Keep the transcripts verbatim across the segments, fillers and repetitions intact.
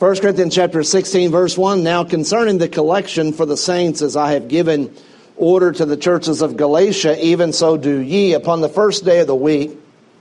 First Corinthians chapter sixteen, verse one, now concerning the collection for the saints, as I have given order to the churches of Galatia, even so do ye. Upon the first day of the week,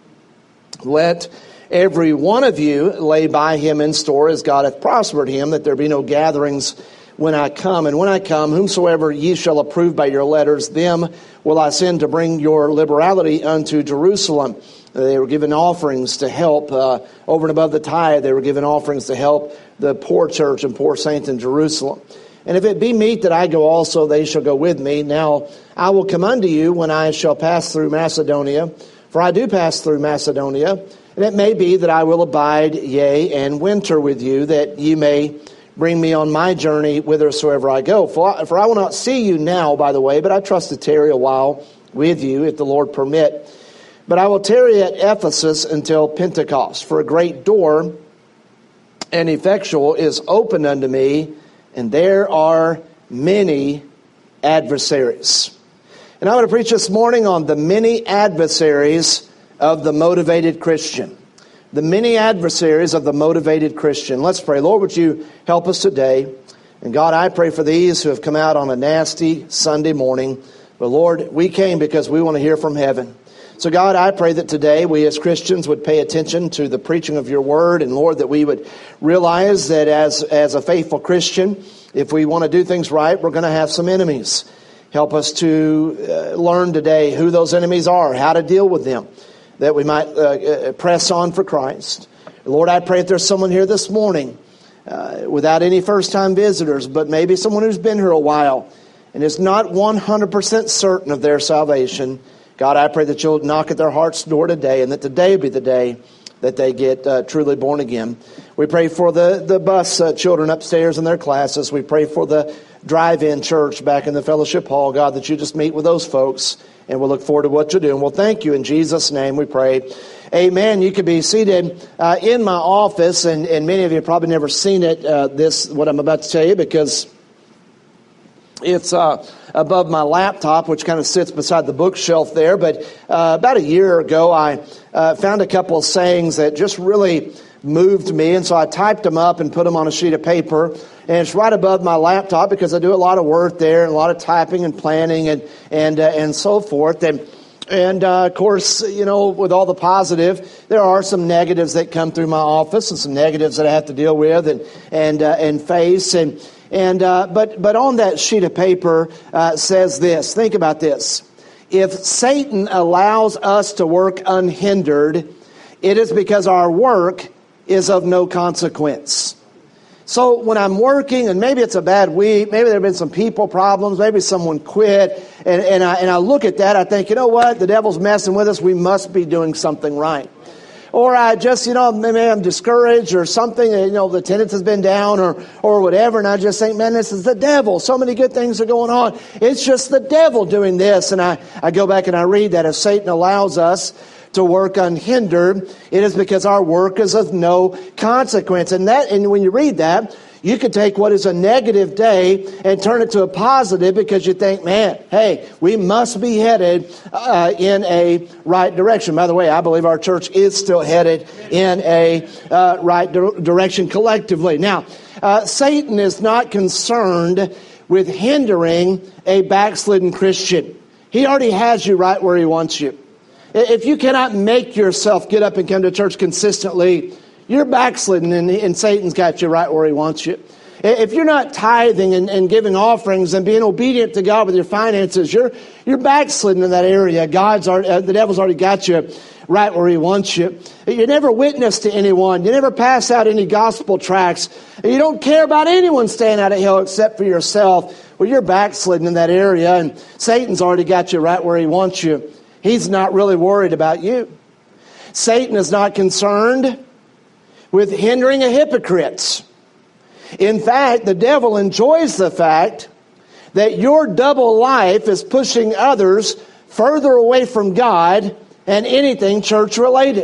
let every one of you lay by him in store as God hath prospered him, that there be no gatherings when I come. And when I come, whomsoever ye shall approve by your letters, them will I send to bring your liberality unto Jerusalem. They were given offerings to help, uh, over and above the tithe, they were given offerings to help the poor church and poor saints in Jerusalem. And if it be meet that I go also, they shall go with me. Now I will come unto you when I shall pass through Macedonia, for I do pass through Macedonia. And it may be that I will abide, yea, and winter with you, that ye may bring me on my journey whithersoever I go. For I, for I will not see you now, by the way, but I trust to tarry a while with you, if the Lord permit. But I will tarry at Ephesus until Pentecost. For a great door and effectual is opened unto me, and there are many adversaries. And I want to preach this morning on the many adversaries of the motivated Christian. The many adversaries of the motivated Christian. Let's pray. Lord, would you help us today? And God, I pray for these who have come out on a nasty Sunday morning. But Lord, we came because we want to hear from heaven. So God, I pray that today we as Christians would pay attention to the preaching of your word. And Lord, that we would realize that as, as a faithful Christian, if we want to do things right, we're going to have some enemies. Help us to uh, learn today who those enemies are, how to deal with them, that we might uh, press on for Christ. Lord, I pray if there's someone here this morning uh, without any first-time visitors, but maybe someone who's been here a while and is not one hundred percent certain of their salvation. God, I pray that you'll knock at their heart's door today, and that today be the day that they get uh, truly born again. We pray for the, the bus uh, children upstairs in their classes. We pray for the drive-in church back in the fellowship hall. God, that you just meet with those folks, and we'll look forward to what you're doing. Well, thank you. In Jesus' name we pray. Amen. You could be seated uh, in my office, and, and many of you have probably never seen it, uh, this, what I'm about to tell you, because it's uh, above my laptop, which kind of sits beside the bookshelf there. But uh, about a year ago, I uh, found a couple of sayings that just really moved me. And so I typed them up and put them on a sheet of paper. And it's right above my laptop because I do a lot of work there and a lot of typing and planning and and uh, and so forth. And and uh, of course, you know, with all the positive, there are some negatives that come through my office and some negatives that I have to deal with and and uh, and face. And and uh, but but on that sheet of paper uh, says this. Think about this. If Satan allows us to work unhindered, it is because our work is of no consequence. So when I'm working, and maybe it's a bad week, maybe there have been some people problems, maybe someone quit, and, and, I, and I look at that, I think, you know what, the devil's messing with us, we must be doing something right. Or I just, you know, maybe I'm discouraged or something, you know, the attendance has been down or or whatever, and I just think, man, this is the devil. So many good things are going on. It's just the devil doing this. And I, I go back and I read that if Satan allows us to work unhindered, it is because our work is of no consequence. And that, and when you read that, you could take what is a negative day and turn it to a positive because you think, man, hey, we must be headed uh, in a right direction. By the way, I believe our church is still headed in a uh, right di- direction collectively. Now, uh, Satan is not concerned with hindering a backslidden Christian. He already has you right where he wants you. If you cannot make yourself get up and come to church consistently, you're backsliding, and, and Satan's got you right where he wants you. If you're not tithing and, and giving offerings and being obedient to God with your finances, you're you're backsliding in that area. God's already, uh, the devil's already got you right where he wants you. You never witness to anyone. You never pass out any gospel tracts. You don't care about anyone staying out of hell except for yourself. Well, you're backsliding in that area, and Satan's already got you right where he wants you. He's not really worried about you. Satan is not concerned with hindering a hypocrite. In fact, the devil enjoys the fact that your double life is pushing others further away from God and anything church related.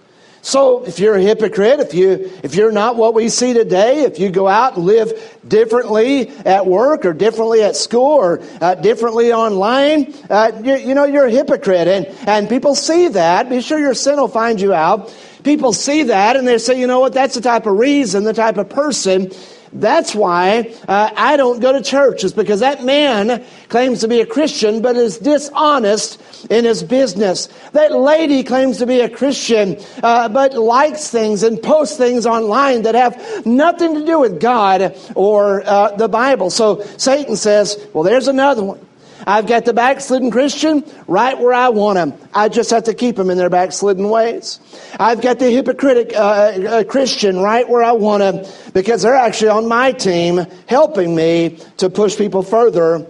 So if you're a hypocrite, if you if you're not what we see today, if you go out and live differently at work or differently at school or uh, differently online, uh, you, you know, you're a hypocrite. And, and people see that. Be sure your sin will find you out. people see that and they say, you know what, that's the type of reason, the type of person. That's why uh, I don't go to church. It's because that man claims to be a Christian but is dishonest in his business. That lady claims to be a Christian uh, but likes things and posts things online that have nothing to do with God or uh, the Bible. So Satan says, well, there's another one. I've got the backslidden Christian right where I want them. I just have to keep them in their backslidden ways. I've got the hypocritic uh, uh, Christian right where I want them because they're actually on my team helping me to push people further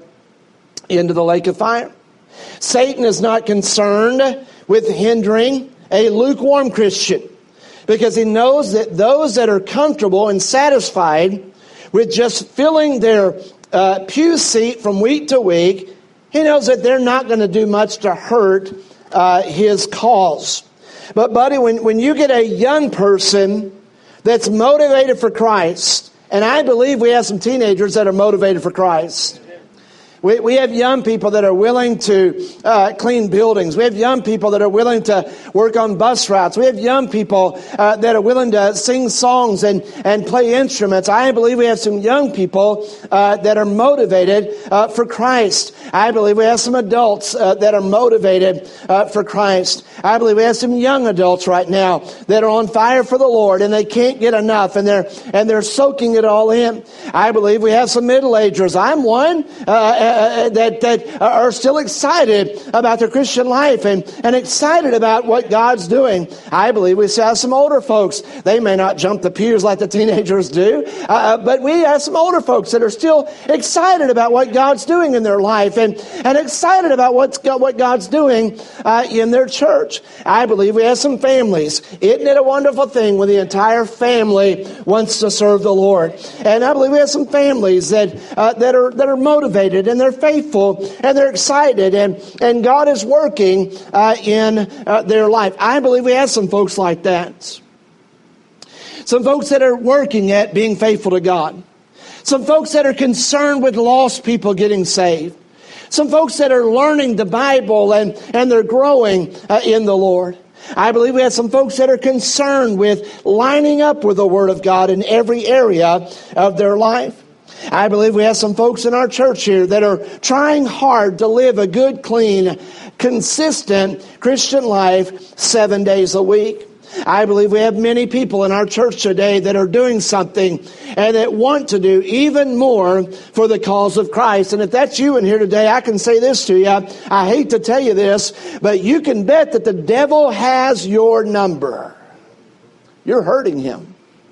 into the lake of fire. Satan is not concerned with hindering a lukewarm Christian because he knows that those that are comfortable and satisfied with just filling their uh, pew seat from week to week, he knows that they're not going to do much to hurt uh, his cause. But buddy, when, when you get a young person that's motivated for Christ, and I believe we have some teenagers that are motivated for Christ. We, we have young people that are willing to uh, clean buildings. We have young people that are willing to work on bus routes. We have young people uh, that are willing to sing songs and, and play instruments. I believe we have some young people uh, that are motivated uh, for Christ. I believe we have some adults uh, that are motivated uh, for Christ. I believe we have some young adults right now that are on fire for the Lord and they can't get enough and they're and they're soaking it all in. I believe we have some middle-agers. I'm one. Uh, Uh, that that are still excited about their Christian life and, and excited about what God's doing. I believe we still have some older folks. They may not jump the pews like the teenagers do, uh, but we have some older folks that are still excited about what God's doing in their life and, and excited about what's what God's doing uh, in their church. I believe we have some families. Isn't it a wonderful thing when the entire family wants to serve the Lord? And I believe we have some families that uh, that are that are motivated and they're faithful and they're excited and, and God is working uh, in uh, their life. I believe we have some folks like that. Some folks that are working at being faithful to God. Some folks that are concerned with lost people getting saved. Some folks that are learning the Bible and, and they're growing uh, in the Lord. I believe we have some folks that are concerned with lining up with the Word of God in every area of their life. I believe we have some folks in our church here that are trying hard to live a good, clean, consistent Christian life seven days a week. I believe we have many people in our church today that are doing something and that want to do even more for the cause of Christ. And if that's you in here today, I can say this to you. I hate to tell you this, but you can bet that the devil has your number. You're hurting him.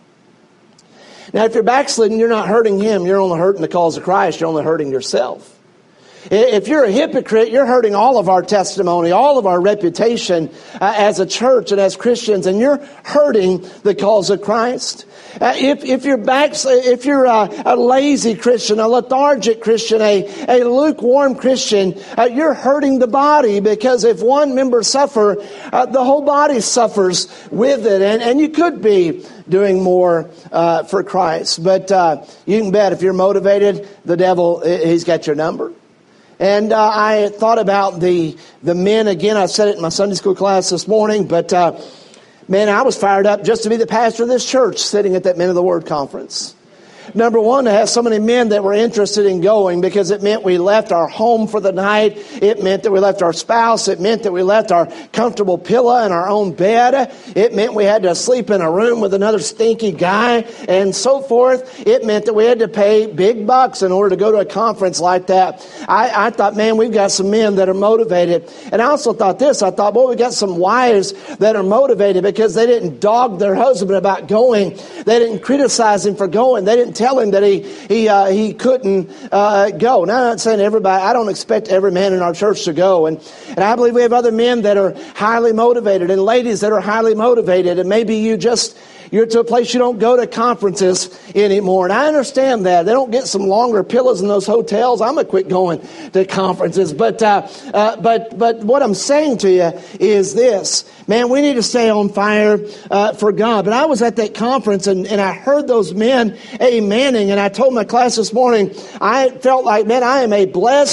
Now, if you're backslidden, you're not hurting him. You're only hurting the cause of Christ. You're only hurting yourself. If you're a hypocrite, you're hurting all of our testimony, all of our reputation uh, as a church and as Christians, and you're hurting the cause of Christ. Uh, if, if you're back, if you're a, a lazy Christian, a lethargic Christian, a, a lukewarm Christian, uh, you're hurting the body because if one member suffer, uh, the whole body suffers with it, and, and you could be doing more uh, for Christ. But uh, you can bet if you're motivated, the devil, he's got your number. And uh, I thought about the the men again. I said it in my Sunday school class this morning, but uh, man, I was fired up just to be the pastor of this church sitting at that Men of the Word conference. Number one, to have so many men that were interested in going because it meant we left our home for the night. It meant that we left our spouse. It meant that we left our comfortable pillow in our own bed. It meant we had to sleep in a room with another stinky guy and so forth. It meant that we had to pay big bucks in order to go to a conference like that. I, I thought, man, we've got some men that are motivated. And I also thought this. I thought, well, we've got some wives that are motivated because they didn't dog their husband about going. They didn't criticize him for going. They didn't tell him that he he uh, he couldn't uh, go. Now, I'm not saying everybody. I don't expect every man in our church to go, and and I believe we have other men that are highly motivated and ladies that are highly motivated, and maybe you just. You're to a place you don't go to conferences anymore. And I understand that. They don't get some longer pillows in those hotels. I'm going to quit going to conferences. But, uh, uh, but, but what I'm saying to you is this. Man, we need to stay on fire uh, for God. But I was at that conference and, and I heard those men amening. And I told my class this morning, I felt like, man, I am a blessed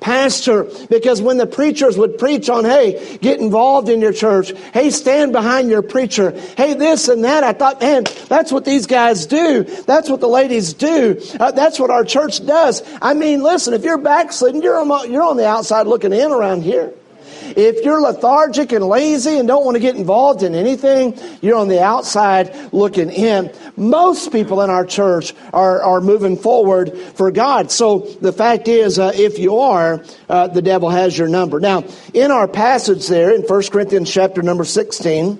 pastor, because when the preachers would preach on, hey, get involved in your church, hey, stand behind your preacher, hey, this and that, I thought, man, that's what these guys do. That's what the ladies do. Uh, that's what our church does. I mean, listen, if you're backslidden, you're on, you're on the outside looking in around here. If you're lethargic and lazy and don't want to get involved in anything, you're on the outside looking in. Most people in our church are, are moving forward for God. So the fact is, uh, if you are, uh, the devil has your number. Now, in our passage there in First Corinthians chapter number sixteen,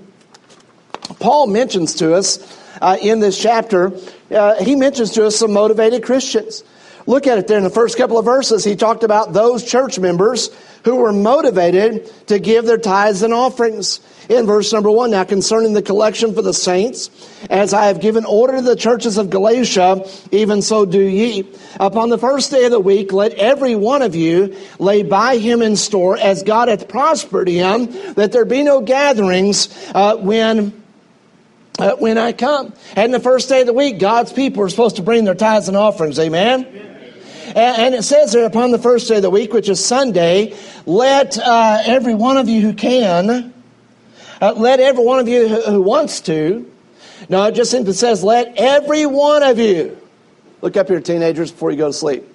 Paul mentions to us uh, in this chapter, uh, he mentions to us some motivated Christians. Look at it there in the first couple of verses. He talked about those church members who were motivated to give their tithes and offerings. In verse number one, now concerning the collection for the saints, as I have given order to the churches of Galatia, even so do ye. Upon the first day of the week, let every one of you lay by him in store, as God hath prospered him, that there be no gatherings uh, when uh, when I come. And the first day of the week, God's people are supposed to bring their tithes and offerings. Amen? Amen. And it says there, upon the first day of the week, which is Sunday, let uh, every one of you who can, uh, let every one of you who, who wants to, no, it just simply says, let every one of you, look up here, teenagers, before you go to sleep.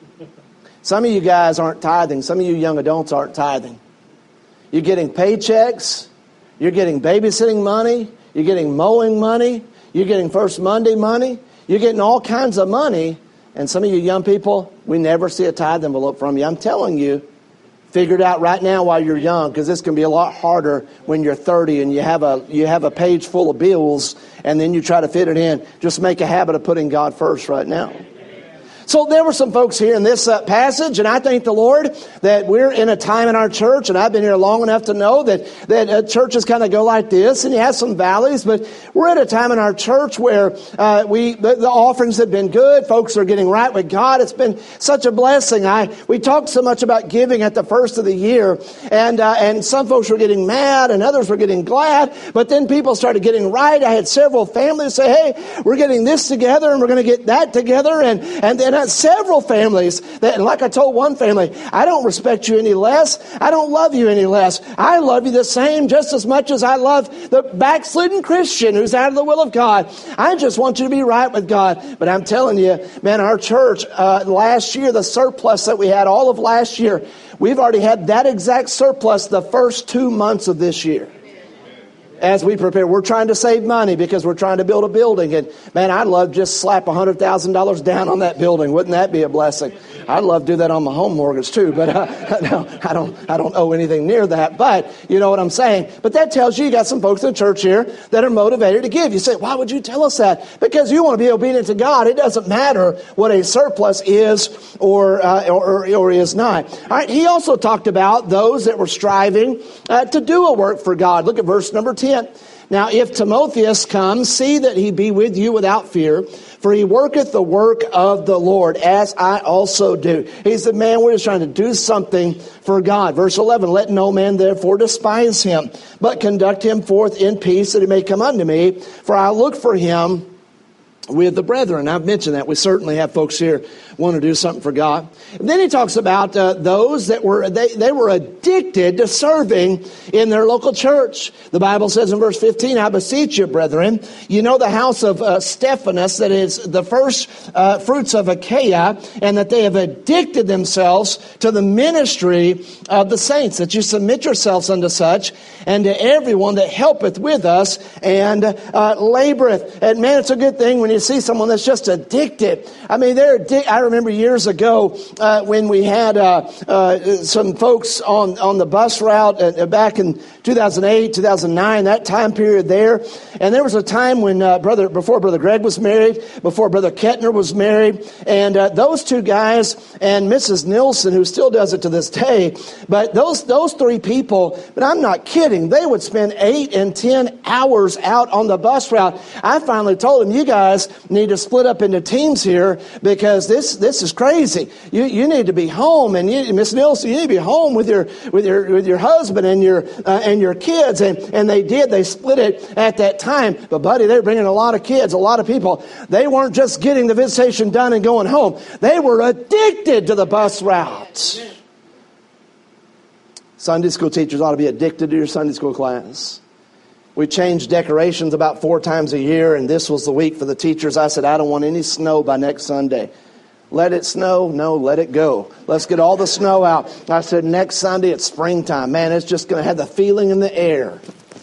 Some of you guys aren't tithing. Some of you young adults aren't tithing. You're getting paychecks. You're getting babysitting money. You're getting mowing money. You're getting First Monday money. You're getting all kinds of money. And some of you young people, we never see a tithe envelope from you. I'm telling you, figure it out right now while you're young, because this can be a lot harder when you're thirty and you have a you have a page full of bills and then you try to fit it in. Just make a habit of putting God first right now. So there were some folks here in this uh, passage, and I thank the Lord that we're in a time in our church, and I've been here long enough to know that, that uh, churches kind of go like this, and you have some valleys, but we're at a time in our church where uh, we the, the offerings have been good. Folks are getting right with God. It's been such a blessing. I We talked so much about giving at the first of the year, and uh, and some folks were getting mad, and others were getting glad, but then people started getting right. I had several families say, hey, we're getting this together, and we're going to get that together, and, and then several families that, and like I told one family, I don't respect you any less. I don't love you any less. I love you the same just as much as I love the backslidden Christian who's out of the will of God. I just want you to be right with God. But I'm telling you, man, our church, uh, last year, the surplus that we had all of last year, we've already had that exact surplus the first two months of this year. As we prepare, we're trying to save money because we're trying to build a building. And man, I'd love to just slap one hundred thousand dollars down on that building. Wouldn't that be a blessing? I'd love to do that on my home mortgage too, but uh, no, I don't, I don't owe anything near that. But you know what I'm saying? But that tells you you got some folks in church here that are motivated to give. You say, why would you tell us that? Because you want to be obedient to God. It doesn't matter what a surplus is or, uh, or, or is not. All right. He also talked about those that were striving uh, to do a work for God. Look at verse number ten. Now, if Timotheus comes, see that he be with you without fear, for he worketh the work of the Lord, as I also do. He said, man, we're just trying to do something for God. Verse eleven, let no man therefore despise him, but conduct him forth in peace, that he may come unto me, for I look for him with the brethren. I've mentioned that. We certainly have folks here want to do something for God. And then he talks about uh, those that were, they, they were addicted to serving in their local church. The Bible says in verse fifteen, I beseech you, brethren, you know the house of uh, Stephanus, that is the first uh, fruits of Achaia, and that they have addicted themselves to the ministry of the saints, that you submit yourselves unto such, and to everyone that helpeth with us and uh, laboreth. And man, it's a good thing when you see someone that's just addicted. I mean, they're addicted. I remember years ago uh, when we had uh, uh, some folks on, on the bus route uh, back in two thousand eight, two thousand nine, that time period there. And there was a time when uh, brother before Brother Greg was married, before Brother Kettner was married, and uh, those two guys and Missus Nilsson, who still does it to this day, but those those three people, but I'm not kidding, they would spend eight and ten hours out on the bus route. I finally told them, you guys need to split up into teams here, because this this is crazy. You you need to be home, and you, Miss Nilsson, you need to be home with your with your with your husband and your uh, and your kids. And and they did. They split it at that time. But buddy, they were bringing a lot of kids, a lot of people. They weren't just getting the visitation done and going home. They were addicted to the bus route. Sunday school teachers ought to be addicted to your Sunday school class. We change decorations about four times a year, and this was the week for the teachers. I said, I don't want any snow by next Sunday. Let it snow? No, let it go. Let's get all the snow out. I said, next Sunday it's springtime. Man, it's just going to have the feeling in the air.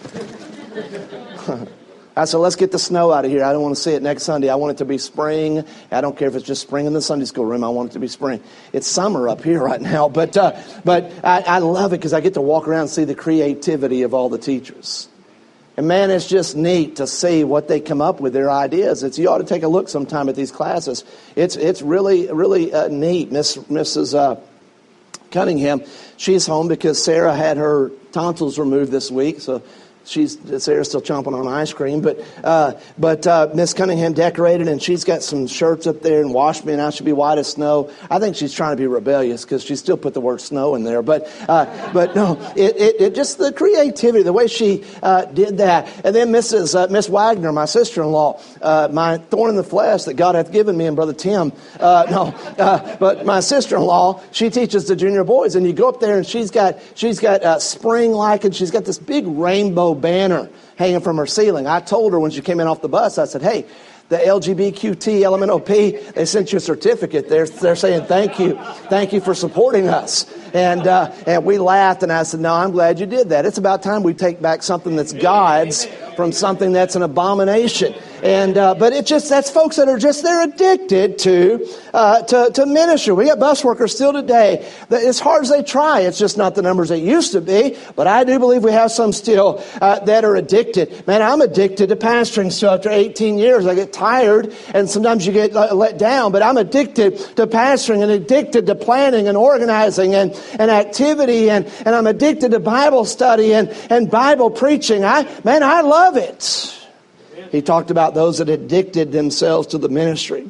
I said, let's get the snow out of here. I don't want to see it next Sunday. I want it to be spring. I don't care if it's just spring in the Sunday school room. I want it to be spring. It's summer up here right now, but uh, but I, I love it because I get to walk around and see the creativity of all the teachers. And man, it's just neat to see what they come up with, their ideas. It's, you ought to take a look sometime at these classes. It's it's really, really uh, neat. Miss Missus Uh, Cunningham, she's home because Sarah had her tonsils removed this week, so she's Sarah's still chomping on ice cream. But uh, but uh, Miss Cunningham decorated, and she's got some shirts up there and washed me, and I should be white as snow. I think she's trying to be rebellious because she still put the word snow in there. But uh, but no, it, it, it just the creativity, the way she uh, did that. And then Missus Uh, Miss Wagner, my sister-in-law, uh, my thorn in the flesh that God hath given me, and Brother Tim. Uh, no, uh, but my sister-in-law, she teaches the junior boys, and you go up there, and she's got she's got uh, spring-like, and she's got this big rainbow banner hanging from her ceiling. I told her when she came in off the bus, I said, hey, the L G B T Q L M N O P, they sent you a certificate. They're, they're saying thank you. Thank you for supporting us. And uh, and we laughed, and I said, no, I'm glad you did that. It's about time we take back something that's God's from something that's an abomination. And uh, but it just that's folks that are just they're addicted to uh, to to ministry. We got bus workers still today. That as hard as they try, it's just not the numbers they used to be. But I do believe we have some still uh, that are addicted. Man, I'm addicted to pastoring. So after eighteen years, I get tired, and sometimes you get uh, let down. But I'm addicted to pastoring and addicted to planning and organizing and and activity, and and I'm addicted to Bible study and and Bible preaching. I man, I love it. He talked about those that addicted themselves to the ministry.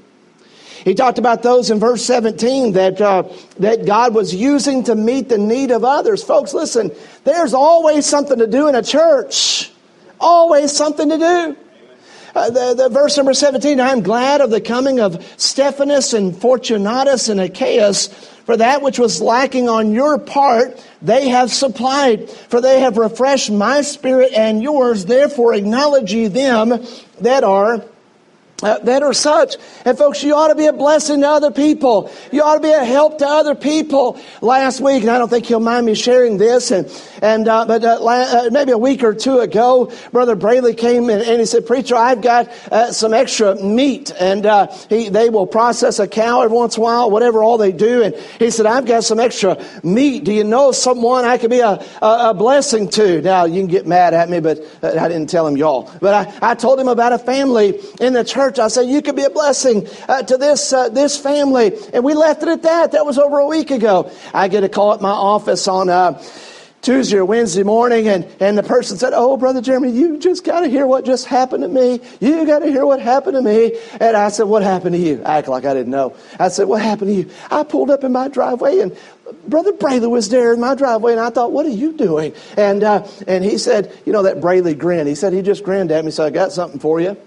He talked about those in verse seventeen that uh, that God was using to meet the need of others. Folks, listen, there's always something to do in a church. Always something to do. Uh, the, the verse number seventeen, I am glad of the coming of Stephanas and Fortunatus and Achaeus, for that which was lacking on your part, they have supplied. For they have refreshed my spirit and yours. Therefore acknowledge ye them that are Uh, that are such. And folks, you ought to be a blessing to other people. You ought to be a help to other people. Last week, and I don't think he'll mind me sharing this, and and uh, but uh, la- uh, maybe a week or two ago, Brother Braley came in and he said, "Preacher, I've got uh, some extra meat," and uh, he they will process a cow every once in a while, whatever all they do. And he said, "I've got some extra meat. Do you know someone I could be a a, a blessing to?" Now you can get mad at me, but uh, I didn't tell him y'all. But I I told him about a family in the church. I said, you could be a blessing uh, to this uh, this family. And we left it at that. That was over a week ago. I get a call at my office on uh, Tuesday or Wednesday morning, and, and the person said, "Oh, Brother Jeremy, you just got to hear what just happened to me. You got to hear what happened to me." And I said, "What happened to you?" I act like I didn't know. I said, "What happened to you?" I pulled up in my driveway, and Brother Braley was there in my driveway, and I thought, "What are you doing?" And uh, and he said, you know, that Braley grin. He said, he just grinned at me, so I got something for you.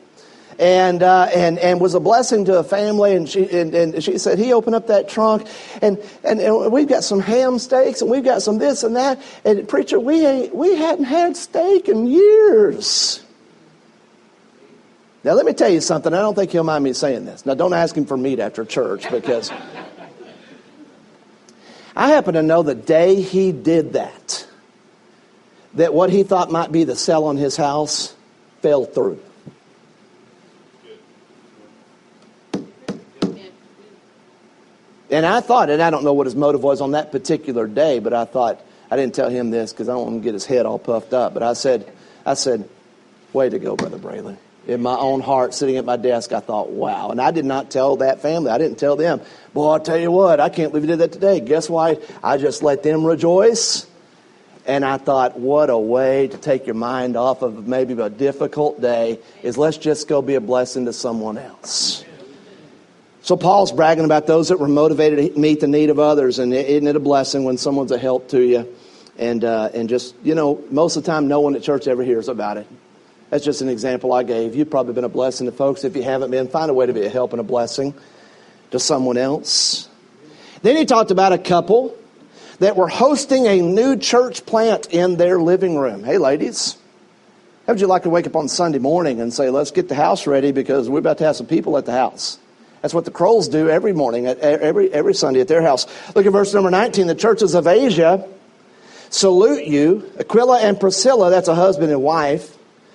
And uh, and and was a blessing to a family, and she and, and she said he opened up that trunk, and, and and we've got some ham steaks, and we've got some this and that. And preacher, we ain't we hadn't had steak in years. Now let me tell you something. I don't think he'll mind me saying this. Now don't ask him for meat after church, because I happen to know the day he did that, that what he thought might be the sell on his house fell through. And I thought, and I don't know what his motive was on that particular day, but I thought, I didn't tell him this because I don't want him to get his head all puffed up. But I said, I said, way to go, Brother Braley. In my own heart, sitting at my desk, I thought, wow. And I did not tell that family. I didn't tell them. Boy, I'll tell you what, I can't believe you did that today. Guess why? I just let them rejoice. And I thought, what a way to take your mind off of maybe a difficult day is let's just go be a blessing to someone else. So Paul's bragging about those that were motivated to meet the need of others. And isn't it a blessing when someone's a help to you? And uh, and just, you know, most of the time no one at church ever hears about it. That's just an example I gave. You've probably been a blessing to folks. If you haven't been, find a way to be a help and a blessing to someone else. Then he talked about a couple that were hosting a new church plant in their living room. Hey, ladies, how would you like to wake up on Sunday morning and say, let's get the house ready because we're about to have some people at the house? That's what the Crowells do every morning, at every, every Sunday at their house. Look at verse number nineteen. The churches of Asia salute you. Aquila and Priscilla, that's a husband and wife,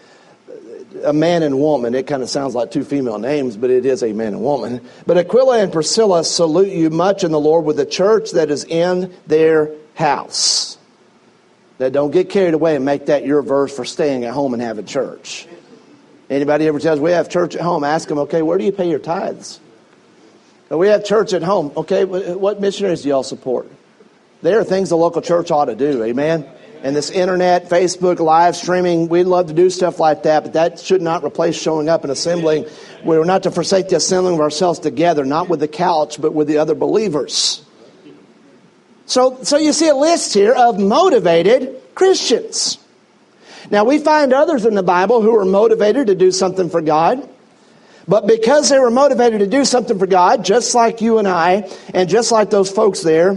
a man and woman. It kind of sounds like two female names, but it is a man and woman. But Aquila and Priscilla salute you much in the Lord with the church that is in their house. Now, don't get carried away and make that your verse for staying at home and having church. Anybody ever tells we have church at home, ask them, okay, where do you pay your tithes? We have church at home. Okay, what missionaries do y'all support? There are things the local church ought to do, amen? And this internet, Facebook, live streaming, we'd love to do stuff like that, but that should not replace showing up and assembling. We're not to forsake the assembling of ourselves together, not with the couch, but with the other believers. So, so you see a list here of motivated Christians. Now, we find others in the Bible who are motivated to do something for God. But because they were motivated to do something for God, just like you and I, and just like those folks there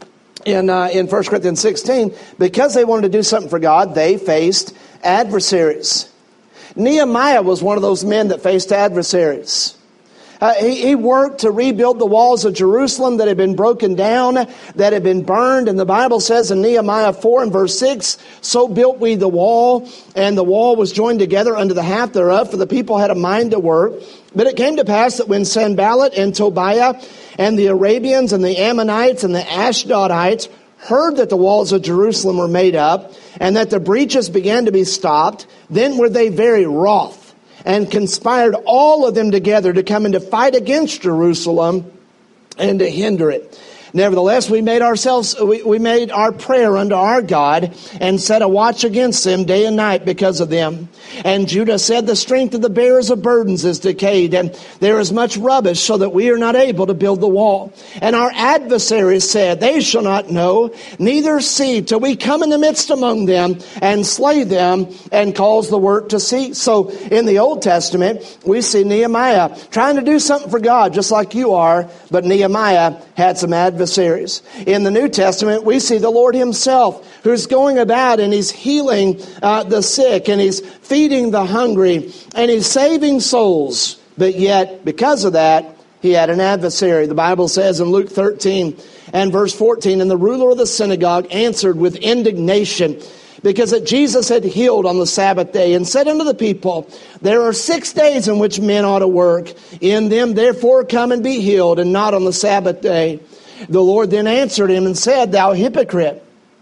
in uh, in First Corinthians sixteen, because they wanted to do something for God, they faced adversaries. Nehemiah was one of those men that faced adversaries. Uh, he, he worked to rebuild the walls of Jerusalem that had been broken down, that had been burned. And the Bible says in Nehemiah four and verse six, so built we the wall, and the wall was joined together unto the half thereof, for the people had a mind to work. But it came to pass that when Sanballat and Tobiah and the Arabians and the Ammonites and the Ashdodites heard that the walls of Jerusalem were made up, and that the breaches began to be stopped, then were they very wroth, and conspired all of them together to come and to fight against Jerusalem and to hinder it. Nevertheless, we made ourselves, we, we made our prayer unto our God and set a watch against them day and night because of them. And Judah said, the strength of the bearers of burdens is decayed, and there is much rubbish, so that we are not able to build the wall. And our adversaries said, they shall not know, neither see, till we come in the midst among them and slay them and cause the work to cease. So in the Old Testament, we see Nehemiah trying to do something for God, just like you are, but Nehemiah had some adversaries. In the New Testament, we see the Lord himself who's going about and he's healing uh, the sick and he's feeding the hungry and he's saving souls. But yet, because of that, he had an adversary. The Bible says in Luke thirteen and verse fourteen, and the ruler of the synagogue answered with indignation, because that Jesus had healed on the Sabbath day, and said unto the people, there are six days in which men ought to work. In them therefore come and be healed, and not on the Sabbath day. The Lord then answered him and said, thou hypocrite,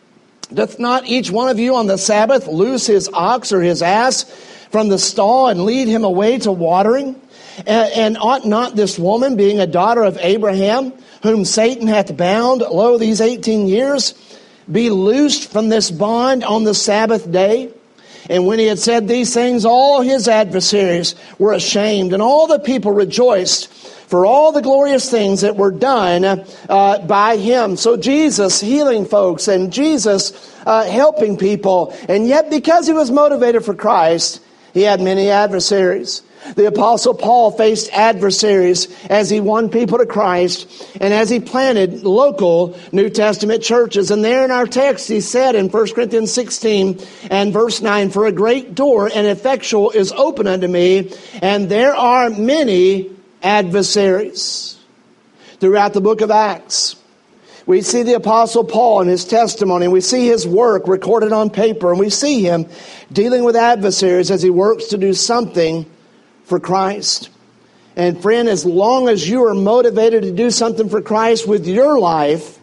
doth not each one of you on the Sabbath loose his ox or his ass from the stall and lead him away to watering? And, and ought not this woman, being a daughter of Abraham, whom Satan hath bound, lo, these eighteen years, be loosed from this bond on the Sabbath day? And when he had said these things, all his adversaries were ashamed, and all the people rejoiced for all the glorious things that were done uh, by him. So Jesus healing folks, and Jesus uh, helping people. And yet, because he was motivated for Christ, he had many adversaries. The Apostle Paul faced adversaries as he won people to Christ and as he planted local New Testament churches. And there in our text, he said in First Corinthians sixteen and verse nine, for a great door and effectual is open unto me, and there are many adversaries. Throughout the book of Acts, we see the Apostle Paul and his testimony, and we see his work recorded on paper, and we see him dealing with adversaries as he works to do something for Christ. And friend, as long as you are motivated to do something for Christ with your life,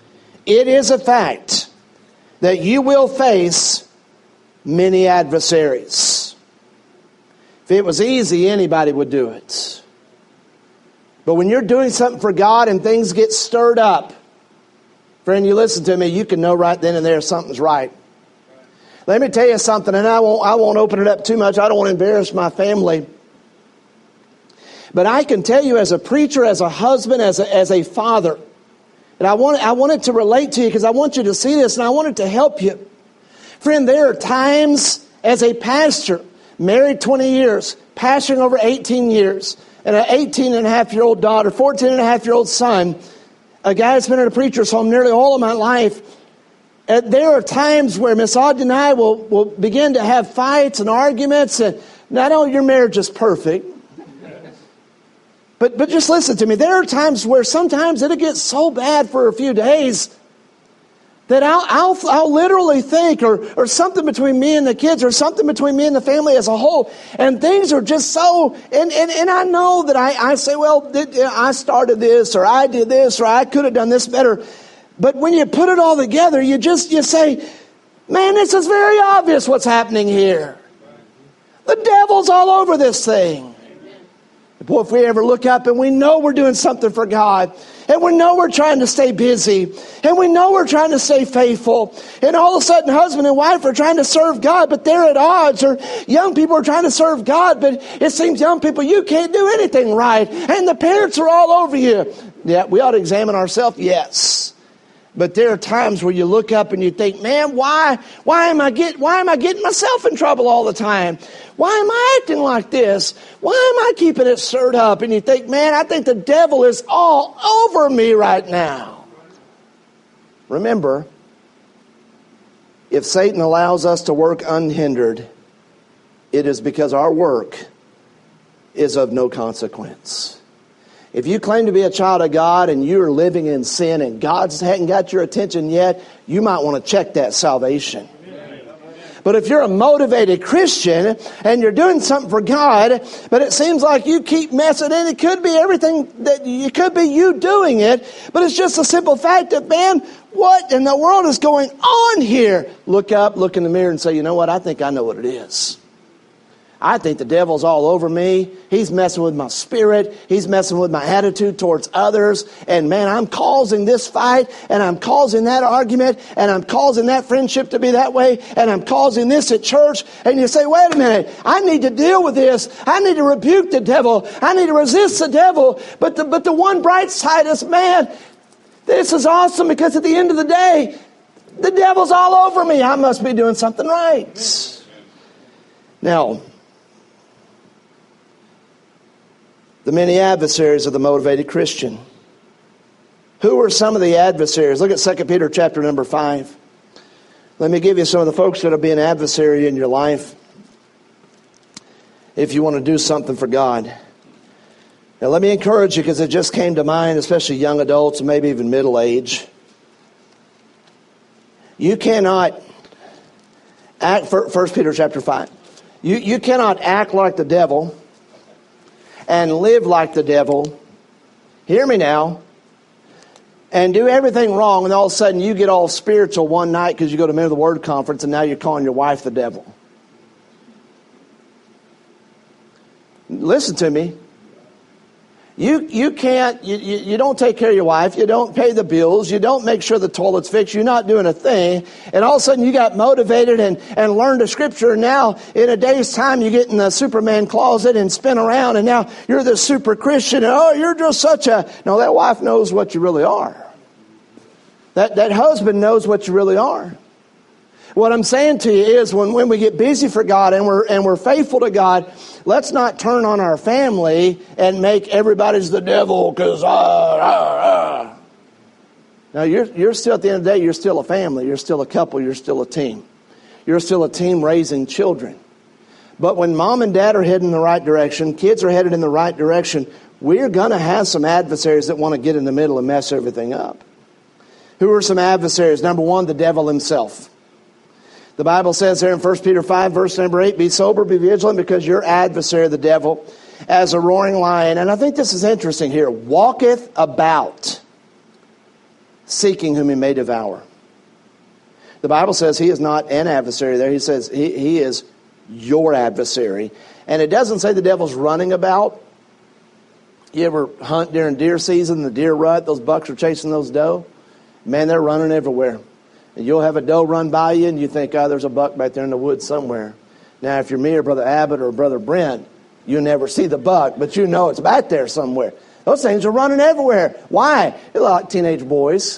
it is a fact that you will face many adversaries. If it was easy, anybody would do it. But when you're doing something for God and things get stirred up, friend, you listen to me, you can know right then and there something's right. Let me tell you something, and I won't, I won't open it up too much. I don't want to embarrass my family. But I can tell you as a preacher, as a husband, as a, as a father, and I want, I want it to relate to you because I want you to see this and I want it to help you. Friend, there are times as a pastor, married twenty years, pastoring over eighteen years, and an eighteen and a half year old daughter, fourteen and a half year old son, a guy that's been in a preacher's home nearly all of my life. And there are times where Miss Audrey and I will, will begin to have fights and arguments. And not only your marriage is perfect, but, but just listen to me. There are times where sometimes it'll get so bad for a few days that I'll, I'll, I'll literally think, or, or something between me and the kids, or something between me and the family as a whole, and things are just so, and, and, and I know that I, I say, well, I started this, or I did this, or I could have done this better. But when you put it all together, you just, you say, man, this is very obvious what's happening here. The devil's all over this thing. Boy, if we ever look up and we know we're doing something for God, and we know we're trying to stay busy, and we know we're trying to stay faithful, and all of a sudden husband and wife are trying to serve God, but they're at odds, or young people are trying to serve God, but it seems young people, you can't do anything right, and the parents are all over you. Yeah, we ought to examine ourselves, yes. But there are times where you look up and you think, man, why, why am I get, why am I getting myself in trouble all the time? Why am I acting like this? Why am I keeping it stirred up? And you think, man, I think the devil is all over me right now. Remember, if Satan allows us to work unhindered, it is because our work is of no consequence. If you claim to be a child of God and you're living in sin and God hasn't got your attention yet, you might want to check that salvation. But if you're a motivated Christian and you're doing something for God, but it seems like you keep messing in, it could be everything that it could be you doing it, but it's just a simple fact that, man, what in the world is going on here? Look up, look in the mirror and say, you know what? I think I know what it is. I think the devil's all over me. He's messing with my spirit. He's messing with my attitude towards others. And man, I'm causing this fight, and I'm causing that argument, and I'm causing that friendship to be that way, and I'm causing this at church. And you say, wait a minute, I need to deal with this. I need to rebuke the devil. I need to resist the devil. But the, but the one bright side is, man, this is awesome, because at the end of the day, the devil's all over me. I must be doing something right. Now, the many adversaries of the motivated Christian. Who are some of the adversaries? Look at Second Peter chapter number five. Let me give you some of the folks that will be an adversary in your life if you want to do something for God. Now let me encourage you, because it just came to mind, especially young adults and maybe even middle age. You cannot act, First Peter chapter five. You, you cannot act like the devil and live like the devil, hear me now, and do everything wrong, and all of a sudden you get all spiritual one night because you go to Men of the Word conference, and now you're calling your wife the devil. Listen to me. You you can't, you, you, you don't take care of your wife, you don't pay the bills, you don't make sure the toilet's fixed, you're not doing a thing, and all of a sudden you got motivated and, and learned the scripture, and now in a day's time you get in the Superman closet and spin around, and now you're the super Christian, and oh, you're just such a... No, that wife knows what you really are. That, that husband knows what you really are. What I'm saying to you is, when, when we get busy for God and we're and we're faithful to God, let's not turn on our family and make everybody's the devil because ah, ah, ah. Now you're you're still, at the end of the day, you're still a family, you're still a couple, you're still a team. You're still a team raising children. But when mom and dad are heading in the right direction, kids are headed in the right direction, we're going to have some adversaries that want to get in the middle and mess everything up. Who are some adversaries? Number one, the devil himself. The Bible says there in First Peter five, verse number eight, be sober, be vigilant, because your adversary, the devil, as a roaring lion. And I think this is interesting here. Walketh about, seeking whom he may devour. The Bible says he is not an adversary there. He says he, he is your adversary. And it doesn't say the devil's running about. You ever hunt during deer season, the deer rut, those bucks are chasing those doe? Man, they're running everywhere. And you'll have a doe run by you, and you think, oh, there's a buck back there in the woods somewhere. Now, if you're me or Brother Abbott or Brother Brent, you never see the buck, but you know it's back there somewhere. Those things are running everywhere. Why? They're like teenage boys.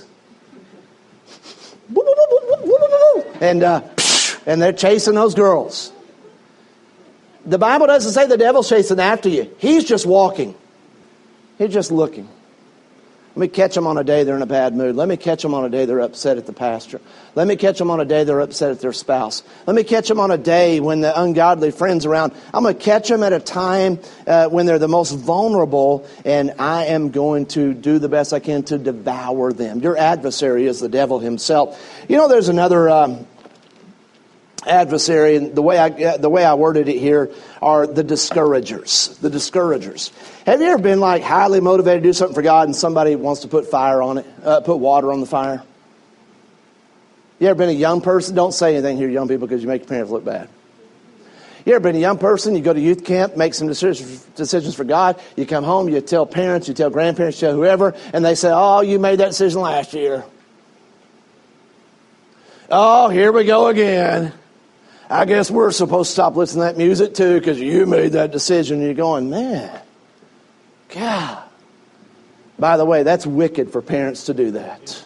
And, uh, and they're chasing those girls. The Bible doesn't say the devil's chasing after you. He's just walking. He's just looking. Let me catch them on a day they're in a bad mood. Let me catch them on a day they're upset at the pastor. Let me catch them on a day they're upset at their spouse. Let me catch them on a day when the ungodly friend's around. I'm going to catch them at a time uh, when they're the most vulnerable, and I am going to do the best I can to devour them. Your adversary is the devil himself. You know, there's another um, adversary, and the way I the way I worded it here are the discouragers. The discouragers. Have you ever been like highly motivated to do something for God, and somebody wants to put fire on it, uh, put water on the fire? You ever been a young person? Don't say anything here, young people, because you make your parents look bad. You ever been a young person? You go to youth camp, make some decisions, decisions for God. You come home, you tell parents, you tell grandparents, you tell whoever, and they say, "Oh, you made that decision last year. Oh, here we go again. I guess we're supposed to stop listening to that music too because you made that decision." And you're going, man, God. By the way, that's wicked for parents to do that.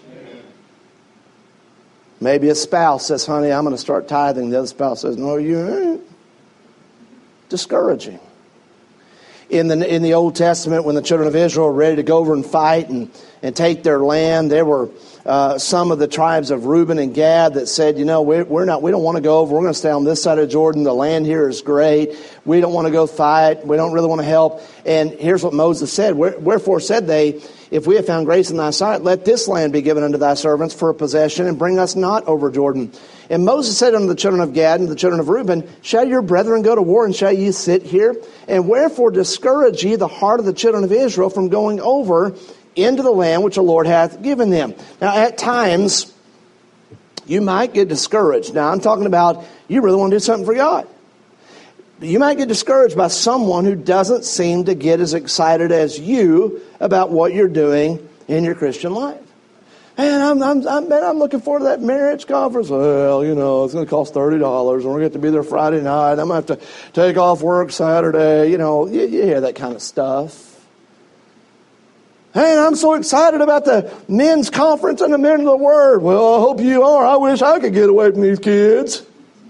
Maybe a spouse says, "Honey, I'm going to start tithing." The other spouse says, "No, you ain't." Discouraging. In the in the Old Testament, when the children of Israel were ready to go over and fight and, and take their land, there were uh, some of the tribes of Reuben and Gad that said, "You know, we're, we're not. We don't want to go over. We're going to stay on this side of Jordan. The land here is great. We don't want to go fight. We don't really want to help." And here's what Moses said: "Wherefore said they, if we have found grace in thy sight, let this land be given unto thy servants for a possession, and bring us not over Jordan." And Moses said unto the children of Gad and the children of Reuben, "Shall your brethren go to war, and shall ye sit here? And wherefore discourage ye the heart of the children of Israel from going over into the land which the Lord hath given them?" Now, at times, you might get discouraged. Now, I'm talking about you really want to do something for God. You might get discouraged by someone who doesn't seem to get as excited as you about what you're doing in your Christian life. Man, I'm, I'm, I'm, man, I'm looking forward to that marriage conference. Well, you know, it's going to cost thirty dollars, and we're going to have to be there Friday night. I'm going to have to take off work Saturday. You know, you, you hear that kind of stuff. Hey, I'm so excited about the men's conference and the men of the Word. Well, I hope you are. I wish I could get away from these kids.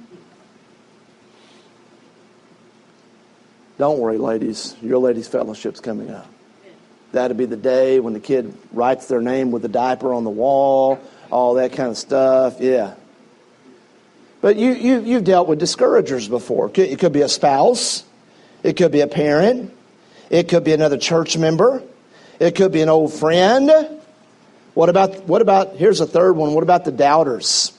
Don't worry, ladies. Your ladies' fellowship's coming up. That'll be the day when the kid writes their name with the diaper on the wall, all that kind of stuff. Yeah. But you, you, you've dealt with discouragers before. It could be a spouse. It could be a parent. It could be another church member. It could be an old friend. What about, what about, here's a third one. What about the doubters?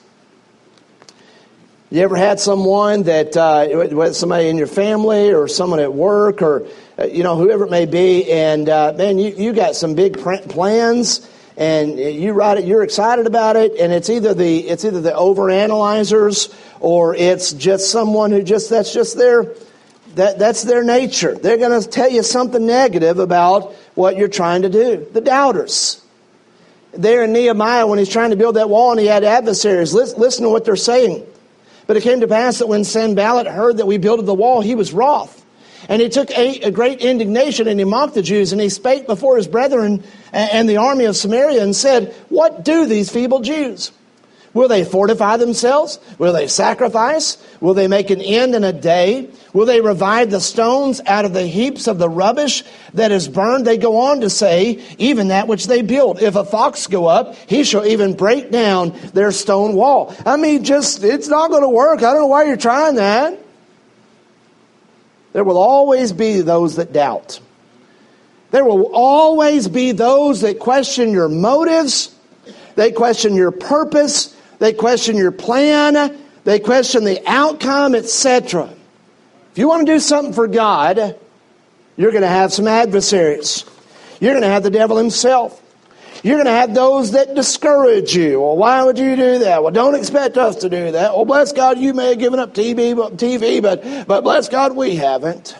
You ever had someone that, uh, somebody in your family or someone at work or, uh, you know, whoever it may be, and, uh, man, you, you got some big plans and you write it, you're excited about it, and it's either the, it's either the overanalyzers or it's just someone who just, that's just their, that, that's their nature. They're going to tell you something negative about what you're trying to do. The doubters. There in Nehemiah, when he's trying to build that wall and he had adversaries, listen, listen to what they're saying. "But it came to pass that when Sanballat heard that we builded the wall, he was wroth. And he took a, a great indignation, and he mocked the Jews, and he spake before his brethren and, and the army of Samaria, and said, What do these feeble Jews? Will they fortify themselves? Will they sacrifice? Will they make an end in a day? Will they revive the stones out of the heaps of the rubbish that is burned?" They go on to say, "Even that which they build. If a fox go up, he shall even break down their stone wall." I mean, just, it's not going to work. I don't know why you're trying that. There will always be those that doubt. There will always be those that question your motives. They question your purpose. They question your plan. They question the outcome, et cetera. If you want to do something for God, you're going to have some adversaries. You're going to have the devil himself. You're going to have those that discourage you. Well, why would you do that? Well, don't expect us to do that. Well, bless God, you may have given up T V, but, T V, but, but bless God, we haven't.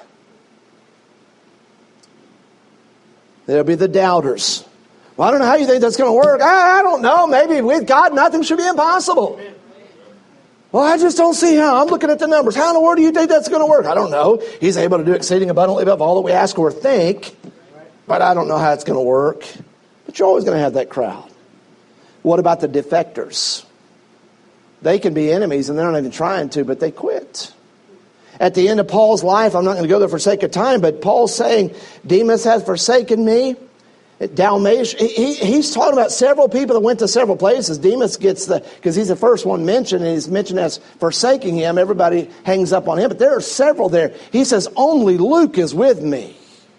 There'll be the doubters. Well, I don't know how you think that's going to work. I, I don't know. Maybe with God, nothing should be impossible. Well, I just don't see how. I'm looking at the numbers. How in the world do you think that's going to work? I don't know. He's able to do exceeding abundantly above all that we ask or think. But I don't know how it's going to work. But you're always going to have that crowd. What about the defectors? They can be enemies and they're not even trying to, but they quit. At the end of Paul's life, I'm not going to go there for sake of time, but Paul's saying, Demas has forsaken me. Dalmatia, he, he's talking about several people that went to several places. Demas gets the, because he's the first one mentioned, and he's mentioned as forsaking him. Everybody hangs up on him, but there are several there. He says, only Luke is with me.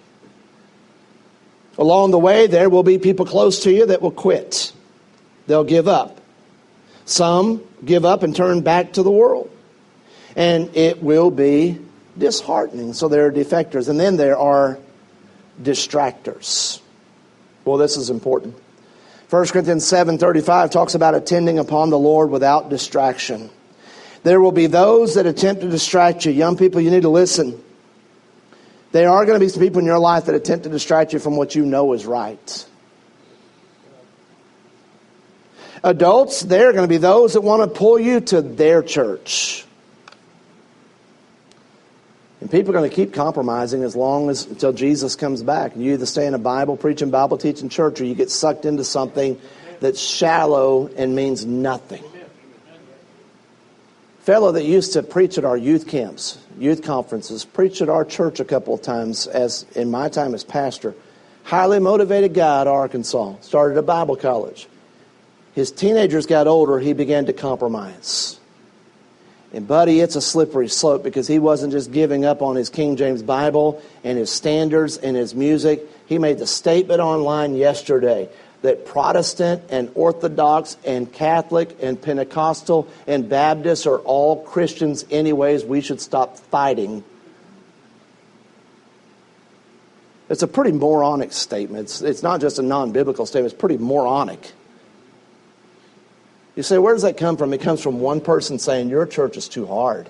Along the way, there will be people close to you that will quit. They'll give up. Some give up and turn back to the world. And it will be disheartening. So there are defectors. And then there are distractors. Well, this is important. First Corinthians seven thirty-five talks about attending upon the Lord without distraction. There will be those that attempt to distract you. Young people, you need to listen. There are going to be some people in your life that attempt to distract you from what you know is right. Adults, there are going to be those that want to pull you to their church. And people are going to keep compromising as long as until Jesus comes back. You either stay in a Bible preaching, Bible teaching church, or you get sucked into something that's shallow and means nothing. Fellow that used to preach at our youth camps, youth conferences, preached at our church a couple of times as in my time as pastor. Highly motivated guy at Arkansas. Started a Bible college. His teenagers got older, he began to compromise. And buddy, it's a slippery slope because he wasn't just giving up on his King James Bible and his standards and his music. He made the statement online yesterday that Protestant and Orthodox and Catholic and Pentecostal and Baptist are all Christians anyways. We should stop fighting. It's a pretty moronic statement. It's, it's not just a non-biblical statement. It's pretty moronic. You say, where does that come from? It comes from one person saying, your church is too hard.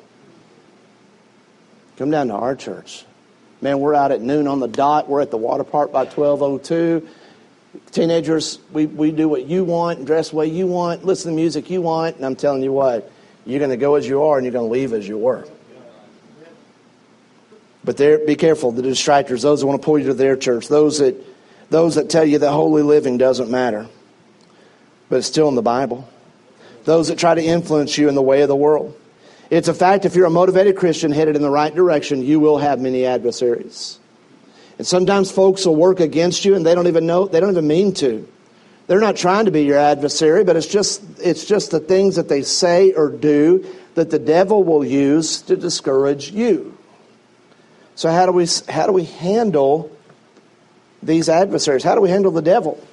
Come down to our church. Man, we're out at noon on the dot. We're at the water park by twelve oh two. Teenagers, we, we do what you want and dress the way you want, listen to the music you want. And I'm telling you what, you're going to go as you are and you're going to leave as you were. But there, be careful, the distractors, those that want to pull you to their church, those that, those that tell you that holy living doesn't matter. But it's still in the Bible. Those that try to influence you in the way of the world. It's a fact, if you're a motivated Christian headed in the right direction, you will have many adversaries. And sometimes folks will work against you and they don't even know, they don't even mean to. They're not trying to be your adversary, but it's just it's just the things that they say or do that the devil will use to discourage you. So how do we how do we handle these adversaries? How do we handle the devil?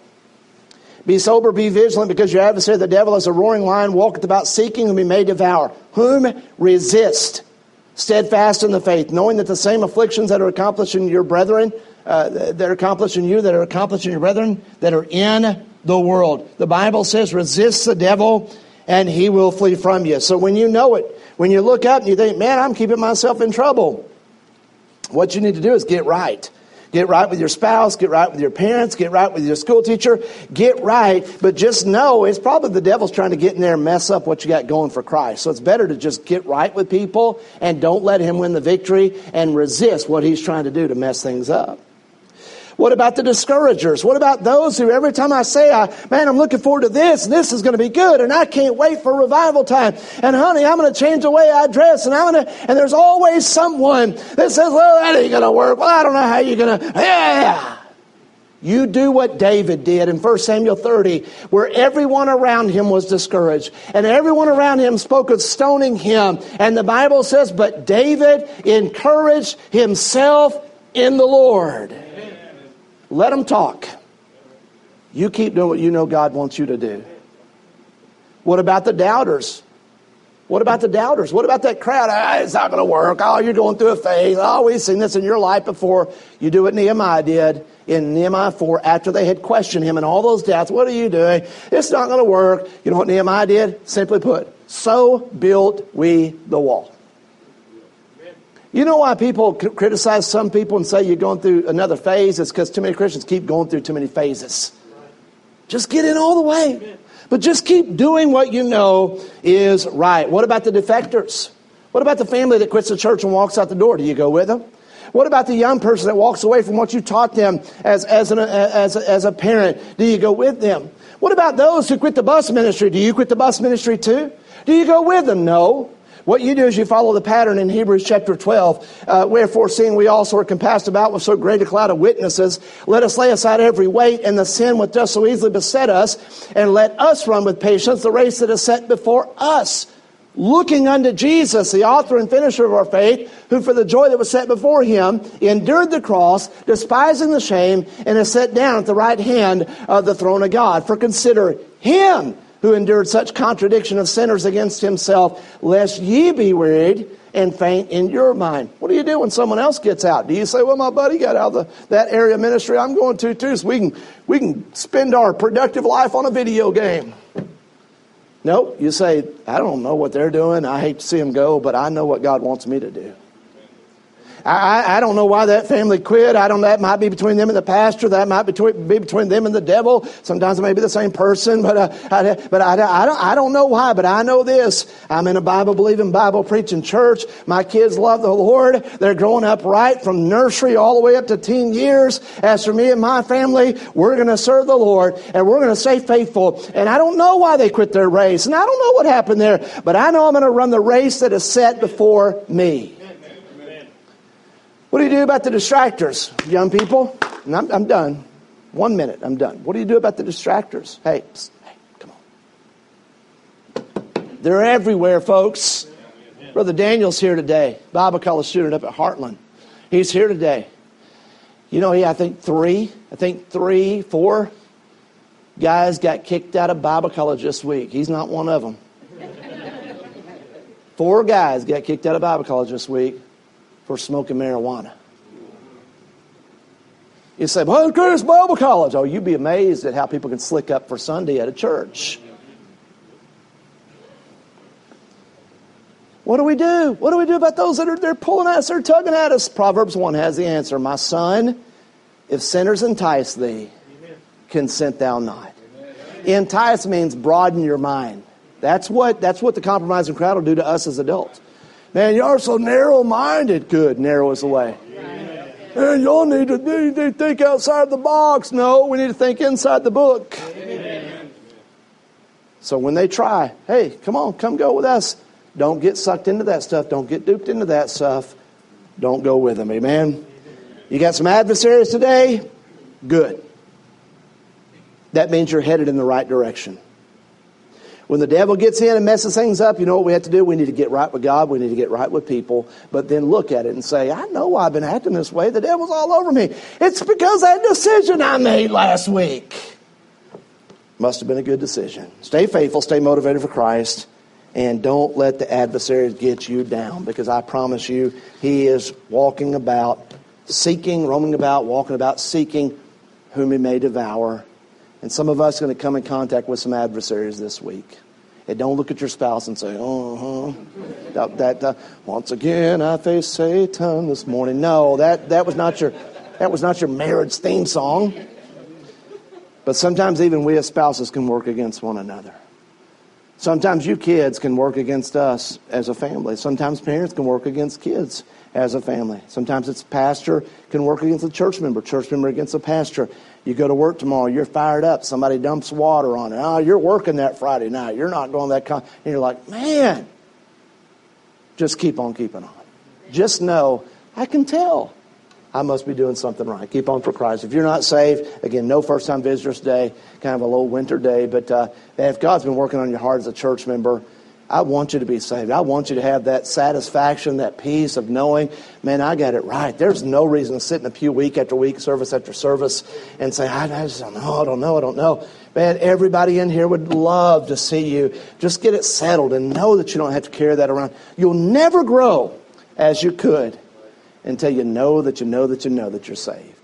Be sober, be vigilant, because your adversary, the devil, as a roaring lion, walketh about seeking whom he may devour. Whom resist, steadfast in the faith, knowing that the same afflictions that are accomplished in your brethren, uh, that are accomplished in you, that are accomplished in your brethren, that are in the world. The Bible says, resist the devil, and he will flee from you. So when you know it, when you look up and you think, man, I'm keeping myself in trouble, what you need to do is get right. Get right with your spouse, get right with your parents, get right with your school teacher, get right. But just know it's probably the devil's trying to get in there and mess up what you got going for Christ. So it's better to just get right with people and don't let him win the victory and resist what he's trying to do to mess things up. What about the discouragers? What about those who every time I say, I, man, I'm looking forward to this, and this is going to be good, and I can't wait for revival time. And honey, I'm going to change the way I dress, and I'm going to, and there's always someone that says, well, that ain't going to work. Well, I don't know how you're going to, yeah. You do what David did in First Samuel thirty, where everyone around him was discouraged, and everyone around him spoke of stoning him. And the Bible says, but David encouraged himself in the Lord. Let them talk. You keep doing what you know God wants you to do. What about the doubters? What about the doubters? What about that crowd? Ah, it's not going to work. Oh, you're going through a phase. Oh, we've seen this in your life before. You do what Nehemiah did in Nehemiah four after they had questioned him and all those doubts. What are you doing? It's not going to work. You know what Nehemiah did? Simply put, so built we the wall. You know why people criticize some people and say you're going through another phase? It's because too many Christians keep going through too many phases. Just get in all the way. But just keep doing what you know is right. What about the defectors? What about the family that quits the church and walks out the door? Do you go with them? What about the young person that walks away from what you taught them as, as, an, as, a, as a parent? Do you go with them? What about those who quit the bus ministry? Do you quit the bus ministry too? Do you go with them? No. What you do is you follow the pattern in Hebrews chapter twelve. Uh, Wherefore, seeing we also are compassed about with so great a cloud of witnesses, let us lay aside every weight and the sin which does so easily beset us, and let us run with patience the race that is set before us. Looking unto Jesus, the author and finisher of our faith, who for the joy that was set before him endured the cross, despising the shame, and is set down at the right hand of the throne of God. For consider him who endured such contradiction of sinners against himself, lest ye be wearied and faint in your mind. What do you do when someone else gets out? Do you say, well, my buddy got out of the, that area of ministry I'm going to too, so we can, we can spend our productive life on a video game? No, you say, I don't know what they're doing. I hate to see them go, but I know what God wants me to do. I, I don't know why that family quit. I don't. That might be between them and the pastor. That might be between, be between them and the devil. Sometimes it may be the same person, but uh, I, but I, I don't. I don't know why. But I know this: I'm in a Bible-believing, Bible-preaching church. My kids love the Lord. They're growing up right from nursery all the way up to teen years. As for me and my family, we're going to serve the Lord and we're going to stay faithful. And I don't know why they quit their race, and I don't know what happened there. But I know I'm going to run the race that is set before me. What do you do about the distractors, young people? And I'm, I'm done. One minute, I'm done. What do you do about the distractors? Hey, psst, hey, come on. They're everywhere, folks. Brother Daniel's here today. Bible college student up at Heartland. He's here today. You know, he, I think three, I think three, four guys got kicked out of Bible college this week. He's not one of them. Four guys got kicked out of Bible college this week for smoking marijuana. You say, well, it's Bible college. Oh, you'd be amazed at how people can slick up for Sunday at a church. What do we do? What do we do about those that are they're pulling at us, they're tugging at us? Proverbs one has the answer. My son, if sinners entice thee, consent thou not. Entice means broaden your mind. That's what, that's what the compromising crowd will do to us as adults. Man, you're so narrow-minded. Good, narrow is the way. Man, y'all need to, need to think outside the box. No, we need to think inside the book. Amen. So when they try, hey, come on, come go with us. Don't get sucked into that stuff. Don't get duped into that stuff. Don't go with them. Amen. You got some adversaries today? Good. That means you're headed in the right direction. When the devil gets in and messes things up, you know what we have to do? We need to get right with God. We need to get right with people. But then look at it and say, I know why I've been acting this way. The devil's all over me. It's because of that decision I made last week. Must have been a good decision. Stay faithful. Stay motivated for Christ. And don't let the adversaries get you down. Because I promise you, he is walking about, seeking, roaming about, walking about, seeking whom he may devour. And some of us are going to come in contact with some adversaries this week. And don't look at your spouse and say, uh-huh. That, that, uh, once again, I face Satan this morning. No, that, that was not your that was not your marriage theme song. But sometimes even we as spouses can work against one another. Sometimes you kids can work against us as a family. Sometimes parents can work against kids as a family. Sometimes it's pastor can work against a church member, church member against a pastor. You go to work tomorrow, you're fired up. Somebody dumps water on it. Oh, you're working that Friday night. You're not going that con-. And you're like, man, just keep on keeping on. Just know, I can tell I must be doing something right. Keep on for Christ. If you're not saved, again, no first-time visitors day, kind of a little winter day. But uh, if God's been working on your heart as a church member, I want you to be saved. I want you to have that satisfaction, that peace of knowing, man, I got it right. There's no reason to sit in a pew week after week, service after service, and say, I, I just don't know, I don't know, I don't know. Man, everybody in here would love to see you. Just get it settled and know that you don't have to carry that around. You'll never grow as you could until you know that you know that you know that you're saved.